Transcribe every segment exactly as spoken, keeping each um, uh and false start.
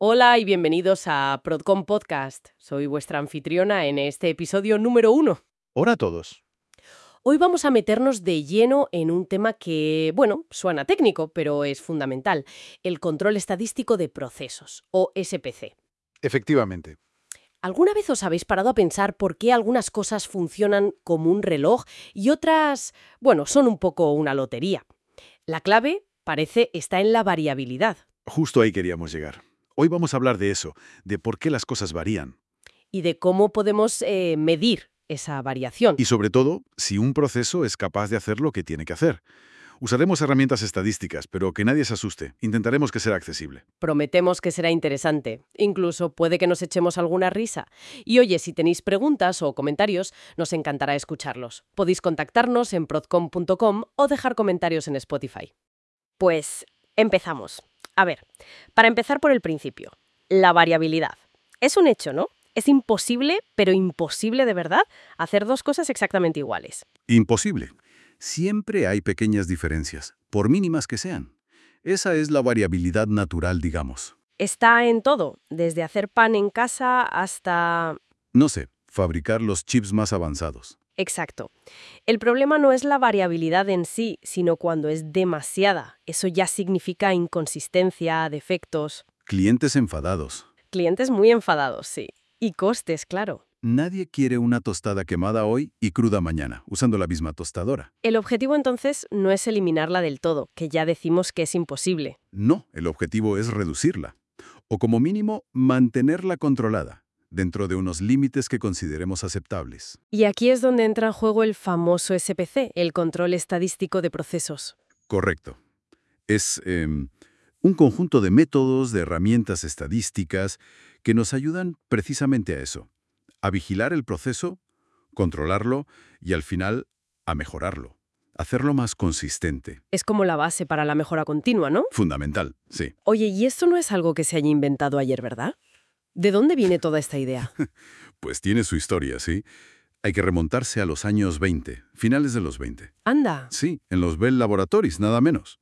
Hola y bienvenidos a Prodcom Podcast. Soy vuestra anfitriona en este episodio número uno. Hola a todos. Hoy vamos a meternos de lleno en un tema que, bueno, suena técnico, pero es fundamental: el control estadístico de procesos, o S P C. Efectivamente. ¿Alguna vez os habéis parado a pensar por qué algunas cosas funcionan como un reloj y otras, bueno, son un poco una lotería? La clave, parece, está en la variabilidad. Justo ahí queríamos llegar. Hoy vamos a hablar de eso, de por qué las cosas varían. Y de cómo podemos eh, medir esa variación. Y sobre todo, si un proceso es capaz de hacer lo que tiene que hacer. Usaremos herramientas estadísticas, pero que nadie se asuste. Intentaremos que sea accesible. Prometemos que será interesante. Incluso puede que nos echemos alguna risa. Y oye, si tenéis preguntas o comentarios, nos encantará escucharlos. Podéis contactarnos en prodcom punto com o dejar comentarios en Spotify. Pues empezamos. A ver, para empezar por el principio, la variabilidad. Es un hecho, ¿no? Es imposible, pero imposible de verdad, hacer dos cosas exactamente iguales. Imposible. Siempre hay pequeñas diferencias, por mínimas que sean. Esa es la variabilidad natural, digamos. Está en todo, desde hacer pan en casa hasta... No sé, fabricar los chips más avanzados. Exacto. El problema no es la variabilidad en sí, sino cuando es demasiada. Eso ya significa inconsistencia, defectos. Clientes enfadados. Clientes muy enfadados, sí. Y costes, claro. Nadie quiere una tostada quemada hoy y cruda mañana, usando la misma tostadora. El objetivo entonces no es eliminarla del todo, que ya decimos que es imposible. No, el objetivo es reducirla. O como mínimo, mantenerla controlada, dentro de unos límites que consideremos aceptables. Y aquí es donde entra en juego el famoso S P C, el control estadístico de procesos. Correcto. Es eh, un conjunto de métodos, de herramientas estadísticas que nos ayudan precisamente a eso. A vigilar el proceso, controlarlo y al final a mejorarlo. Hacerlo más consistente. Es como la base para la mejora continua, ¿no? Fundamental, sí. Oye, y esto no es algo que se haya inventado ayer, ¿verdad? ¿De dónde viene toda esta idea? Pues tiene su historia, ¿sí? Hay que remontarse a los años veinte, finales de los veinte. Anda. Sí, en los Bell Laboratories, nada menos.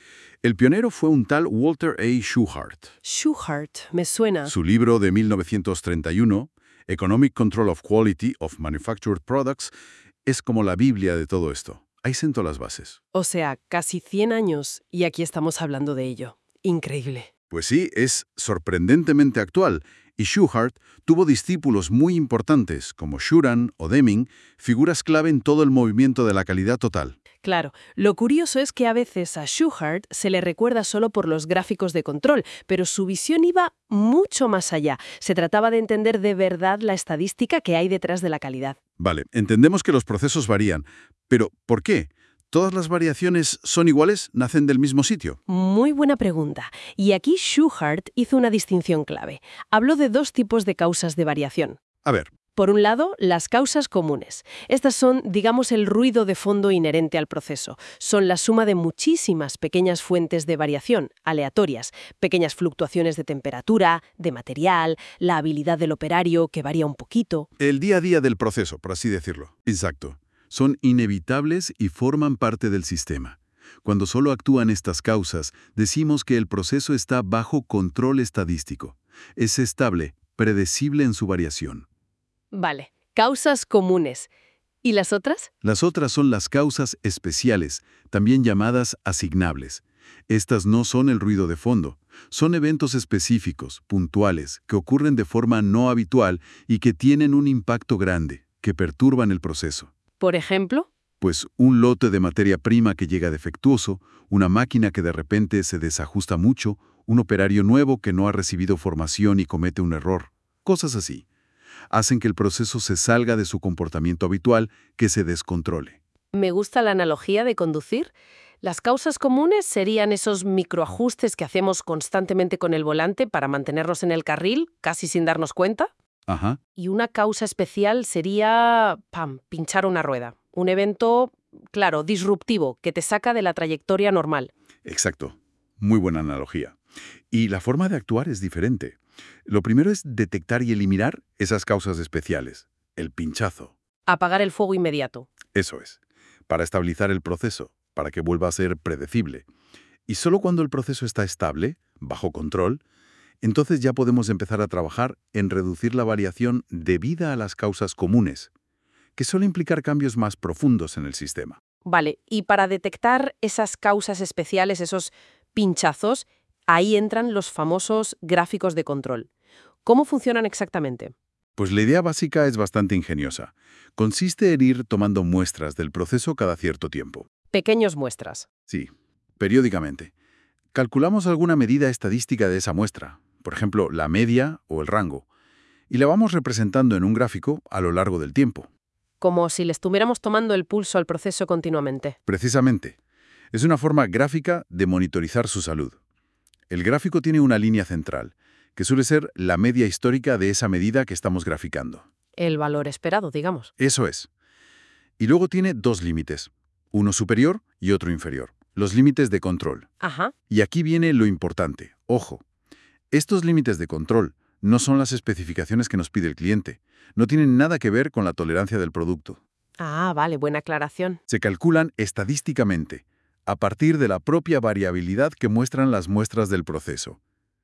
El pionero fue un tal Walter A. Shewhart. Shewhart, me suena. Su libro de mil novecientos treinta y uno, Economic Control of Quality of Manufactured Products, es como la Biblia de todo esto. Ahí sentó las bases. O sea, casi cien años y aquí estamos hablando de ello. Increíble. Pues sí, es sorprendentemente actual, y Shewhart tuvo discípulos muy importantes, como Shuran o Deming, figuras clave en todo el movimiento de la calidad total. Claro, lo curioso es que a veces a Shewhart se le recuerda solo por los gráficos de control, pero su visión iba mucho más allá. Se trataba de entender de verdad la estadística que hay detrás de la calidad. Vale, entendemos que los procesos varían, pero ¿por qué? ¿Todas las variaciones son iguales? ¿Nacen del mismo sitio? Muy buena pregunta. Y aquí Shewhart hizo una distinción clave. Habló de dos tipos de causas de variación. A ver. Por un lado, las causas comunes. Estas son, digamos, el ruido de fondo inherente al proceso. Son la suma de muchísimas pequeñas fuentes de variación, aleatorias, pequeñas fluctuaciones de temperatura, de material, la habilidad del operario, que varía un poquito. El día a día del proceso, por así decirlo. Exacto. Son inevitables y forman parte del sistema. Cuando solo actúan estas causas, decimos que el proceso está bajo control estadístico. Es estable, predecible en su variación. Vale, causas comunes. ¿Y las otras? Las otras son las causas especiales, también llamadas asignables. Estas no son el ruido de fondo, son eventos específicos, puntuales, que ocurren de forma no habitual y que tienen un impacto grande, que perturban el proceso. Por ejemplo, Pues un lote de materia prima que llega defectuoso, una máquina que de repente se desajusta mucho, un operario nuevo que no ha recibido formación y comete un error. Cosas así. Hacen que el proceso se salga de su comportamiento habitual, que se descontrole. me gusta la analogía de conducir. Las causas comunes serían esos microajustes que hacemos constantemente con el volante para mantenernos en el carril, casi sin darnos cuenta. Ajá. Y una causa especial sería, pam, pinchar una rueda. Un evento, claro, disruptivo, que te saca de la trayectoria normal. Exacto. Muy buena analogía. Y la forma de actuar es diferente. Lo primero es detectar y eliminar esas causas especiales. El pinchazo. Apagar el fuego inmediato. Eso es. Para estabilizar el proceso, para que vuelva a ser predecible. Y solo cuando el proceso está estable, bajo control, Entonces ya podemos empezar a trabajar en reducir la variación debida a las causas comunes, que suele implicar cambios más profundos en el sistema. Vale, y para detectar esas causas especiales, esos pinchazos, ahí entran los famosos gráficos de control. ¿Cómo funcionan exactamente? Pues la idea básica es bastante ingeniosa. Consiste en ir tomando muestras del proceso cada cierto tiempo. Pequeñas muestras. Sí, periódicamente. Calculamos alguna medida estadística de esa muestra, por ejemplo, la media o el rango, y la vamos representando en un gráfico a lo largo del tiempo. Como si le estuviéramos tomando el pulso al proceso continuamente. Precisamente. Es una forma gráfica de monitorizar su salud. El gráfico tiene una línea central, que suele ser la media histórica de esa medida que estamos graficando. El valor esperado, digamos. Eso es. Y luego tiene dos límites, uno superior y otro inferior, los límites de control. Ajá. Y aquí viene lo importante. Ojo, estos límites de control no son las especificaciones que nos pide el cliente. No tienen nada que ver con la tolerancia del producto. Ah, vale, buena aclaración. Se calculan estadísticamente, a partir de la propia variabilidad que muestran las muestras del proceso.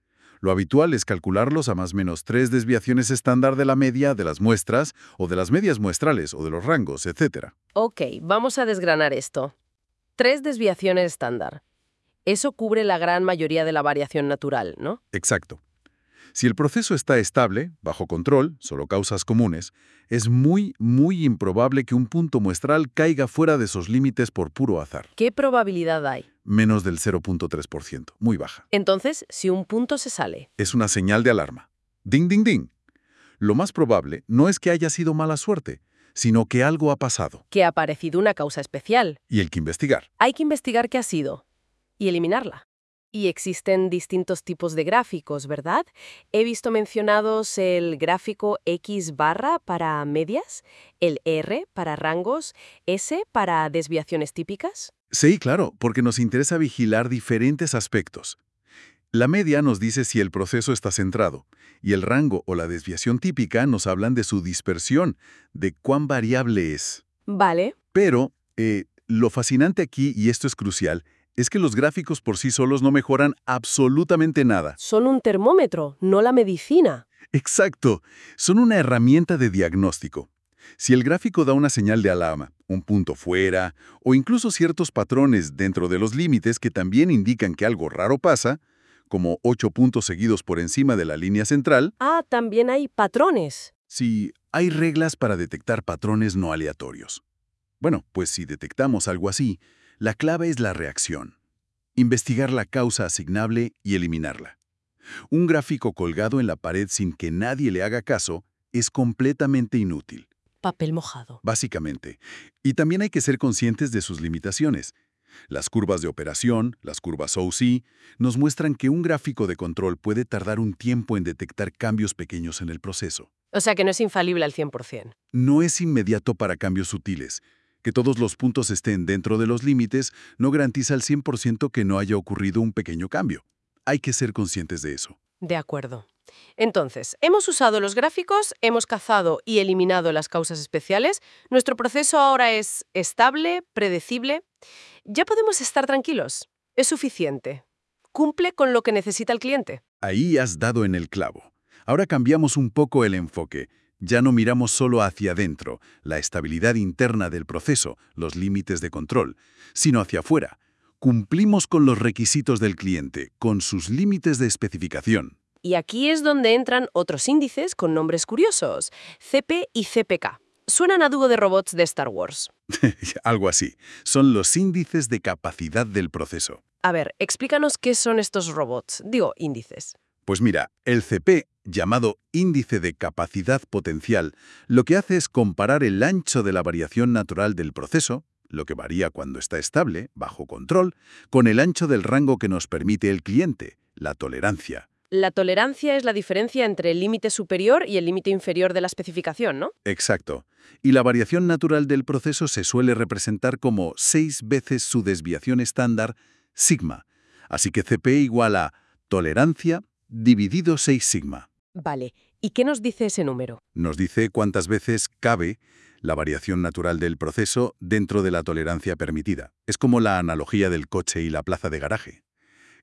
Lo habitual es calcularlos a más o menos tres desviaciones estándar de la media de las muestras, o de las medias muestrales, o de los rangos, etcétera. Ok, vamos a desgranar esto. Tres desviaciones estándar. Eso cubre la gran mayoría de la variación natural, ¿no? Exacto. Si el proceso está estable, bajo control, solo causas comunes, es muy, muy improbable que un punto muestral caiga fuera de esos límites por puro azar. ¿Qué probabilidad hay? Menos del cero punto tres por ciento, muy baja. Entonces, si un punto se sale. Es una señal de alarma. Ding, ding, ding. Lo más probable no es que haya sido mala suerte, sino que algo ha pasado. Que ha aparecido una causa especial. Y hay que investigar. Hay que investigar qué ha sido y eliminarla. Y existen distintos tipos de gráficos, ¿verdad? He visto mencionados el gráfico X barra para medias, el R para rangos, S para desviaciones típicas. Sí, claro, porque nos interesa vigilar diferentes aspectos. La media nos dice si el proceso está centrado, y el rango o la desviación típica nos hablan de su dispersión, de cuán variable es. Vale. Pero, eh, lo fascinante aquí, y esto es crucial, es que los gráficos por sí solos no mejoran absolutamente nada. Son un termómetro, no la medicina. Exacto. Son una herramienta de diagnóstico. Si el gráfico da una señal de alarma, un punto fuera, o incluso ciertos patrones dentro de los límites que también indican que algo raro pasa, como ocho puntos seguidos por encima de la línea central, Ah, también hay patrones. si hay reglas para detectar patrones no aleatorios. Bueno, pues si detectamos algo así, la clave es la reacción. Investigar la causa asignable y eliminarla. Un gráfico colgado en la pared sin que nadie le haga caso es completamente inútil. Papel mojado. Básicamente. Y también hay que ser conscientes de sus limitaciones. Las curvas de operación, las curvas O C, nos muestran que un gráfico de control puede tardar un tiempo en detectar cambios pequeños en el proceso. O sea que no es infalible al cien por cien. No es inmediato para cambios sutiles. Que todos los puntos estén dentro de los límites no garantiza al cien por ciento que no haya ocurrido un pequeño cambio. Hay que ser conscientes de eso. De acuerdo. Entonces, hemos usado los gráficos, hemos cazado y eliminado las causas especiales. Nuestro proceso ahora es estable, predecible. Ya podemos estar tranquilos. Es suficiente. Cumple con lo que necesita el cliente. Ahí has dado en el clavo. Ahora cambiamos un poco el enfoque. Ya no miramos solo hacia adentro, la estabilidad interna del proceso, los límites de control, sino hacia afuera. Cumplimos con los requisitos del cliente, con sus límites de especificación. Y aquí es donde entran otros índices con nombres curiosos, C P y C P K. Suenan a dúo de robots de Star Wars. Algo así. Son los índices de capacidad del proceso. A ver, explícanos qué son estos robots, digo, índices. Pues mira, el C P, llamado índice de capacidad potencial, lo que hace es comparar el ancho de la variación natural del proceso, lo que varía cuando está estable, bajo control, con el ancho del rango que nos permite el cliente, la tolerancia. La tolerancia es la diferencia entre el límite superior y el límite inferior de la especificación, ¿no? Exacto. Y la variación natural del proceso se suele representar como seis veces su desviación estándar, sigma. Así que C P igual a tolerancia dividido seis sigma. Vale. ¿Y qué nos dice ese número? Nos dice cuántas veces cabe la variación natural del proceso dentro de la tolerancia permitida. Es como la analogía del coche y la plaza de garaje.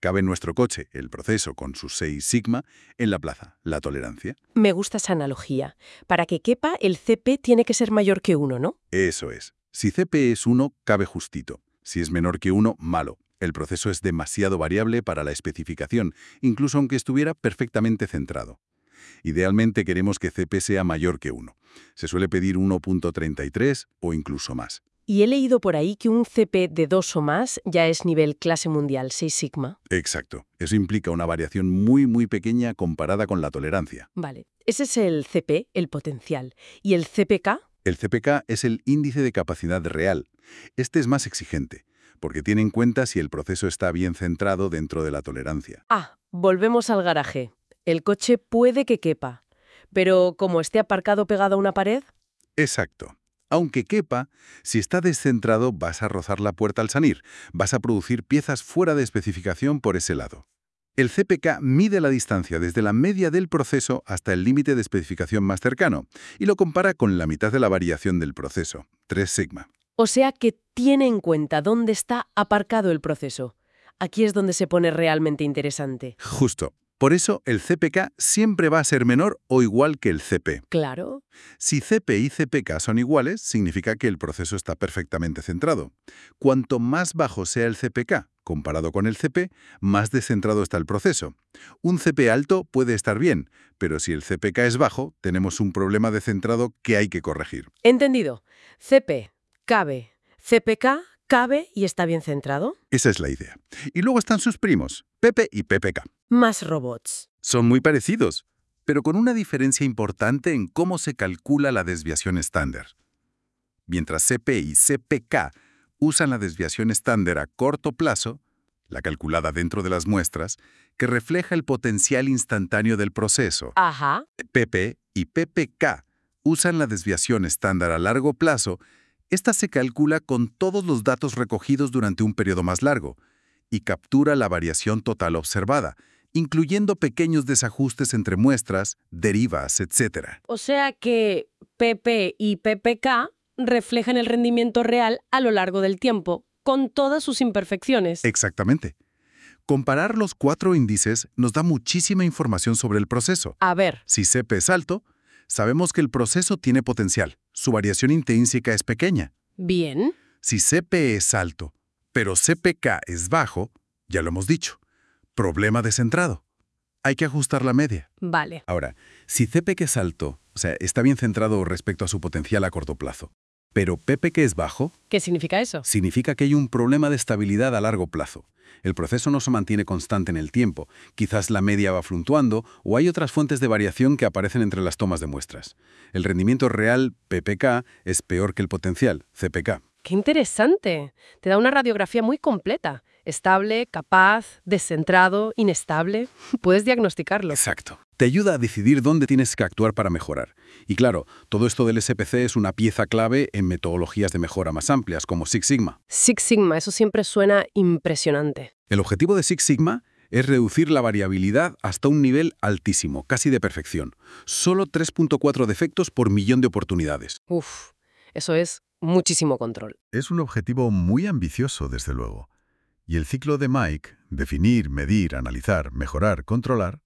cabe en nuestro coche el proceso con sus seis sigma, en la plaza, la tolerancia. Me gusta esa analogía. Para que quepa, el C P tiene que ser mayor que uno, ¿no? Eso es. Si C P es uno, cabe justito. Si es menor que uno, malo. El proceso es demasiado variable para la especificación, incluso aunque estuviera perfectamente centrado. Idealmente queremos que C P sea mayor que uno. Se suele pedir uno punto treinta y tres o incluso más. Y he leído por ahí que un C P de dos o más ya es nivel clase mundial, seis sigma. Exacto. Eso implica una variación muy, muy pequeña comparada con la tolerancia. Vale. Ese es el C P, el potencial. ¿Y el C P K? El C P K es el índice de capacidad real. Este es más exigente, porque tiene en cuenta si el proceso está bien centrado dentro de la tolerancia. Ah, volvemos al garaje. El coche puede que quepa, pero como esté aparcado pegado a una pared... Exacto. Aunque quepa, si está descentrado vas a rozar la puerta al salir, vas a producir piezas fuera de especificación por ese lado. El C P K mide la distancia desde la media del proceso hasta el límite de especificación más cercano y lo compara con la mitad de la variación del proceso, tres sigma. O sea que tiene en cuenta dónde está aparcado el proceso. Aquí es donde se pone realmente interesante. Justo. Por eso el C P K siempre va a ser menor o igual que el C P. Claro. Si C P y C P K son iguales, significa que el proceso está perfectamente centrado. Cuanto más bajo sea el C P K, comparado con el C P, más descentrado está el proceso. Un C P alto puede estar bien, pero si el C P K es bajo, tenemos un problema de centrado que hay que corregir. Entendido. C P, cabe. C P K, cabe y está bien centrado. Esa es la idea. Y luego están sus primos, P P y P P K. Más robots. Son muy parecidos, pero con una diferencia importante en cómo se calcula la desviación estándar. Mientras C P y C P K usan la desviación estándar a corto plazo, la calculada dentro de las muestras, que refleja el potencial instantáneo del proceso. Ajá. P P y P P K usan la desviación estándar a largo plazo. Esta se calcula con todos los datos recogidos durante un periodo más largo y captura la variación total observada, incluyendo pequeños desajustes entre muestras, derivas, etcétera. O sea que P P y P P K reflejan el rendimiento real a lo largo del tiempo, con todas sus imperfecciones. Exactamente. Comparar los cuatro índices nos da muchísima información sobre el proceso. A ver. Si C P es alto, sabemos que el proceso tiene potencial. Su variación intrínseca es pequeña. Bien. Si C P es alto, pero C P K es bajo, ya lo hemos dicho. Problema de centrado. Hay que ajustar la media. Vale. Ahora, si C P K es alto, o sea, está bien centrado respecto a su potencial a corto plazo, pero P P K es bajo, ¿Qué significa eso? significa que hay un problema de estabilidad a largo plazo. El proceso no se mantiene constante en el tiempo, quizás la media va fluctuando o hay otras fuentes de variación que aparecen entre las tomas de muestras. El rendimiento real, P P K, es peor que el potencial, C P K. ¡Qué interesante! Te da una radiografía muy completa. Estable, capaz, descentrado, inestable. Puedes diagnosticarlo. Exacto. Te ayuda a decidir dónde tienes que actuar para mejorar. Y claro, todo esto del S P C es una pieza clave en metodologías de mejora más amplias, como Six Sigma. Six Sigma, eso siempre suena impresionante. El objetivo de Six Sigma es reducir la variabilidad hasta un nivel altísimo, casi de perfección. Solo tres punto cuatro defectos por millón de oportunidades. Uf, eso es muchísimo control. Es un objetivo muy ambicioso, desde luego. Y el ciclo de Mike, definir, medir, analizar, mejorar, controlar,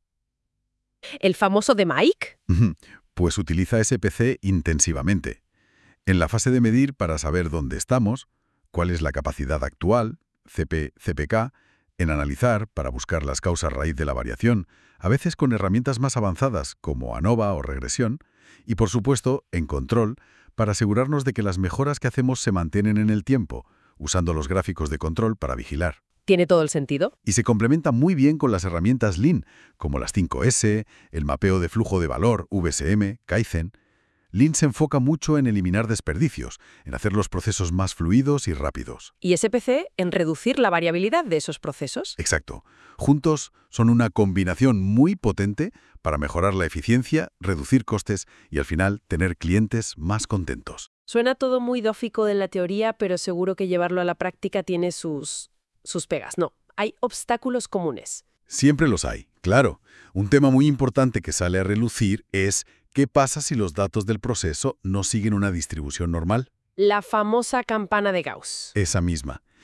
¿El famoso de Mike? pues utiliza S P C intensivamente. En la fase de medir para saber dónde estamos, cuál es la capacidad actual, C P, C P K, en analizar para buscar las causas raíz de la variación, a veces con herramientas más avanzadas como ANOVA o regresión, y por supuesto, en control, para asegurarnos de que las mejoras que hacemos se mantienen en el tiempo, usando los gráficos de control para vigilar. ¿Tiene todo el sentido? Y se complementa muy bien con las herramientas Lean, como las cinco ese, el mapeo de flujo de valor, V S M, Kaizen. Lean se enfoca mucho en eliminar desperdicios, en hacer los procesos más fluidos y rápidos. ¿Y S P C en reducir la variabilidad de esos procesos? Exacto. Juntos son una combinación muy potente para mejorar la eficiencia, reducir costes y al final tener clientes más contentos. Suena todo muy dófico en la teoría, pero seguro que llevarlo a la práctica tiene sus... sus pegas. No, hay obstáculos comunes. Siempre los hay, claro. Un tema muy importante que sale a relucir es ¿qué pasa si los datos del proceso no siguen una distribución normal? La famosa campana de Gauss. Esa misma.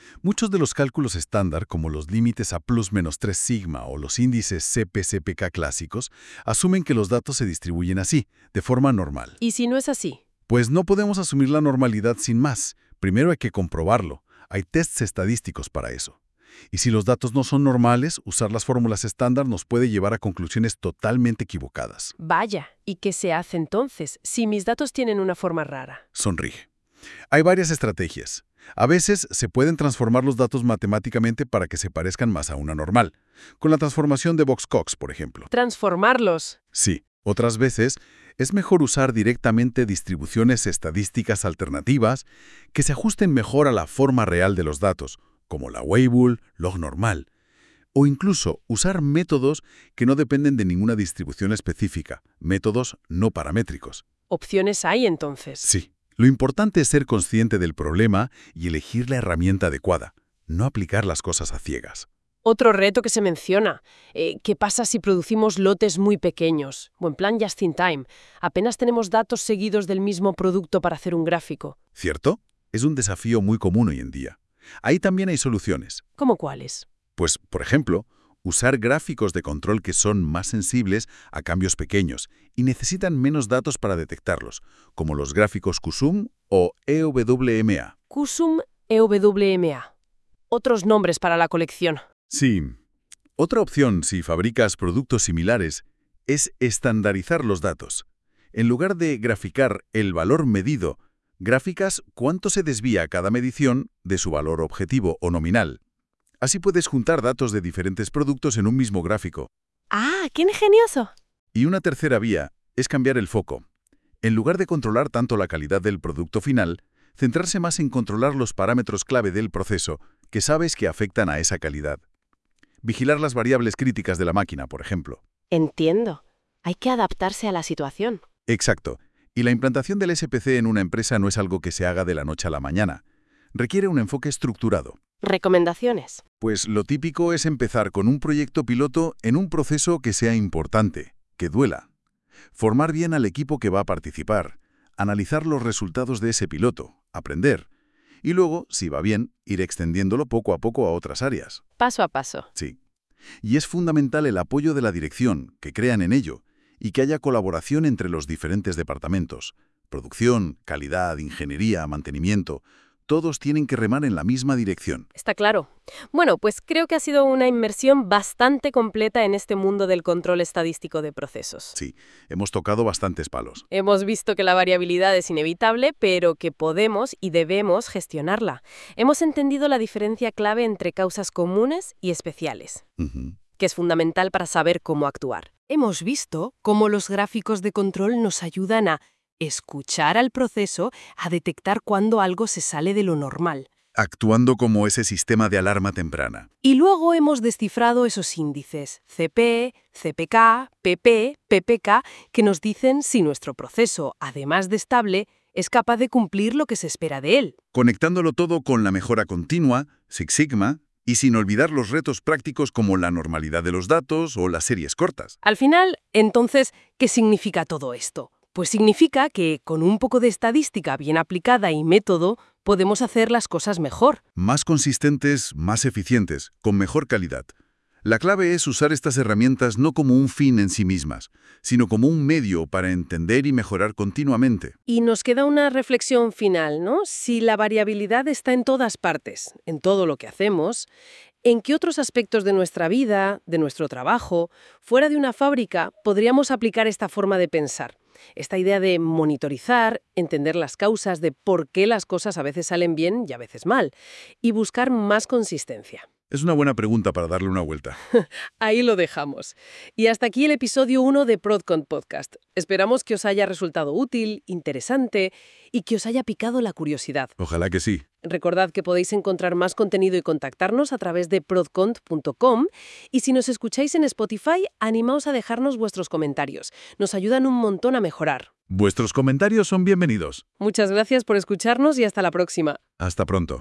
Muchos de los cálculos estándar, como los límites a plus menos tres sigma o los índices C P C P K clásicos, asumen que los datos se distribuyen así, de forma normal. ¿Y si no es así? Pues no podemos asumir la normalidad sin más. Primero hay que comprobarlo. Hay tests estadísticos para eso. Y si los datos no son normales, usar las fórmulas estándar nos puede llevar a conclusiones totalmente equivocadas. Vaya, ¿y qué se hace entonces si mis datos tienen una forma rara? Sonríe. Hay varias estrategias. A veces se pueden transformar los datos matemáticamente para que se parezcan más a una normal, con la transformación de Box-Cox, por ejemplo. ¿Transformarlos? Sí. Otras veces es mejor usar directamente distribuciones estadísticas alternativas que se ajusten mejor a la forma real de los datos, como la Weibull, log normal, o incluso usar métodos que no dependen de ninguna distribución específica, métodos no paramétricos. ¿Opciones hay entonces? Sí. Lo importante es ser consciente del problema y elegir la herramienta adecuada, no aplicar las cosas a ciegas. Otro reto que se menciona, eh, ¿qué pasa si producimos lotes muy pequeños? O en plan just in time, apenas tenemos datos seguidos del mismo producto para hacer un gráfico. ¿Cierto? Es un desafío muy común hoy en día. Ahí también hay soluciones. ¿Cómo cuáles? Pues, por ejemplo, usar gráficos de control que son más sensibles a cambios pequeños y necesitan menos datos para detectarlos, como los gráficos Q S U M o E W M A. Q S U M, E W M A. Otros nombres para la colección. Sí. Otra opción, si fabricas productos similares, es estandarizar los datos. En lugar de graficar el valor medido, gráficas cuánto se desvía cada medición de su valor objetivo o nominal. Así puedes juntar datos de diferentes productos en un mismo gráfico. ¡Ah, qué ingenioso! Y una tercera vía es cambiar el foco. En lugar de controlar tanto la calidad del producto final, centrarse más en controlar los parámetros clave del proceso que sabes que afectan a esa calidad. Vigilar las variables críticas de la máquina, por ejemplo. Entiendo. Hay que adaptarse a la situación. Exacto. Y la implantación del S P C en una empresa no es algo que se haga de la noche a la mañana. Requiere un enfoque estructurado. ¿Recomendaciones? Pues lo típico es empezar con un proyecto piloto en un proceso que sea importante, que duela. Formar bien al equipo que va a participar, analizar los resultados de ese piloto, aprender. Y luego, si va bien, ir extendiéndolo poco a poco a otras áreas. Paso a paso. Sí. Y es fundamental el apoyo de la dirección, que crean en ello, y que haya colaboración entre los diferentes departamentos. Producción, calidad, ingeniería, mantenimiento. Todos tienen que remar en la misma dirección. Está claro. Bueno, pues creo que ha sido una inmersión bastante completa en este mundo del control estadístico de procesos. Sí, hemos tocado bastantes palos. Hemos visto que la variabilidad es inevitable, pero que podemos y debemos gestionarla. Hemos entendido la diferencia clave entre causas comunes y especiales, Uh-huh. que es fundamental para saber cómo actuar. Hemos visto cómo los gráficos de control nos ayudan a escuchar al proceso, a detectar cuando algo se sale de lo normal. Actuando como ese sistema de alarma temprana. Y luego hemos descifrado esos índices C P, C P K, P P, P P K, que nos dicen si nuestro proceso, además de estable, es capaz de cumplir lo que se espera de él. Conectándolo todo con la mejora continua, Six Sigma, y sin olvidar los retos prácticos como la normalidad de los datos o las series cortas. Al final, entonces, ¿qué significa todo esto? Pues significa que, con un poco de estadística bien aplicada y método, podemos hacer las cosas mejor. Más consistentes, más eficientes, con mejor calidad. La clave es usar estas herramientas no como un fin en sí mismas, sino como un medio para entender y mejorar continuamente. Y nos queda una reflexión final, ¿no? Si la variabilidad está en todas partes, en todo lo que hacemos, ¿en qué otros aspectos de nuestra vida, de nuestro trabajo, fuera de una fábrica, podríamos aplicar esta forma de pensar? Esta idea de monitorizar, entender las causas de por qué las cosas a veces salen bien y a veces mal, y buscar más consistencia. Es una buena pregunta para darle una vuelta. Ahí lo dejamos. Y hasta aquí el episodio uno de ProdCon Podcast. Esperamos que os haya resultado útil, interesante y que os haya picado la curiosidad. Ojalá que sí. Recordad que podéis encontrar más contenido y contactarnos a través de prodcont punto com y si nos escucháis en Spotify, animaos a dejarnos vuestros comentarios. Nos ayudan un montón a mejorar. Vuestros comentarios son bienvenidos. Muchas gracias por escucharnos y hasta la próxima. Hasta pronto.